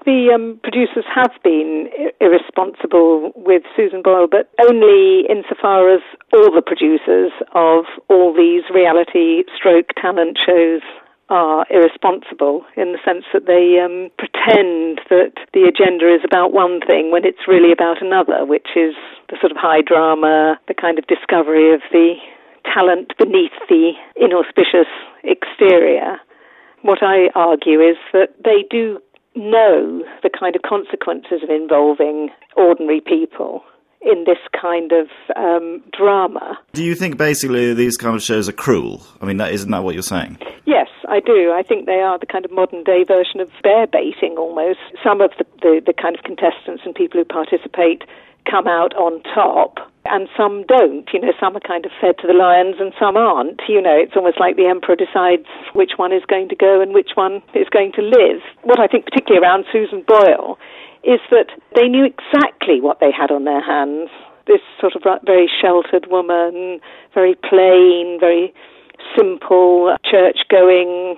the producers have been irresponsible with Susan Boyle, but only insofar as all the producers of all these reality stroke talent shows are irresponsible, in the sense that they pretend that the agenda is about one thing when it's really about another, which is the sort of high drama, the kind of discovery of the talent beneath the inauspicious exterior. What I argue is that they do know the kind of consequences of involving ordinary people in this kind of drama. Do you think basically these kind of shows are cruel? I mean, isn't that what you're saying? Yes, I do. I think they are the kind of modern-day version of bear baiting, almost. Some of the kind of contestants and people who participate come out on top, and some don't. You know, some are kind of fed to the lions and some aren't. You know, it's almost like the emperor decides which one is going to go and which one is going to live. What I think particularly around Susan Boyle is that they knew exactly what they had on their hands. This sort of very sheltered woman, very plain, very simple, church-going.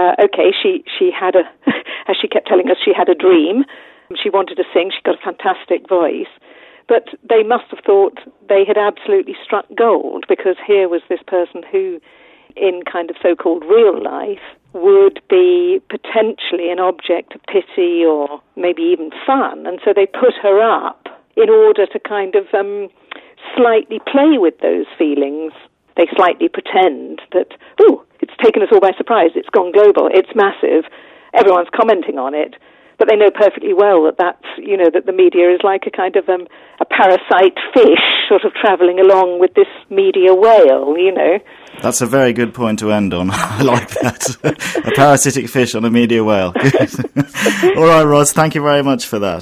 She had as she kept telling us, she had a dream. She wanted to sing. She got a fantastic voice. But they must have thought they had absolutely struck gold, because here was this person who, in kind of so-called real life, would be potentially an object of pity or maybe even fun. And so they put her up in order to kind of slightly play with those feelings. They slightly pretend that, it's taken us all by surprise, it's gone global, it's massive, everyone's commenting on it. But they know perfectly well that the media is like a kind of a parasite fish sort of travelling along with this media whale, you know. That's a very good point to end on. I like that. A parasitic fish on a media whale. All right, Ros, thank you very much for that.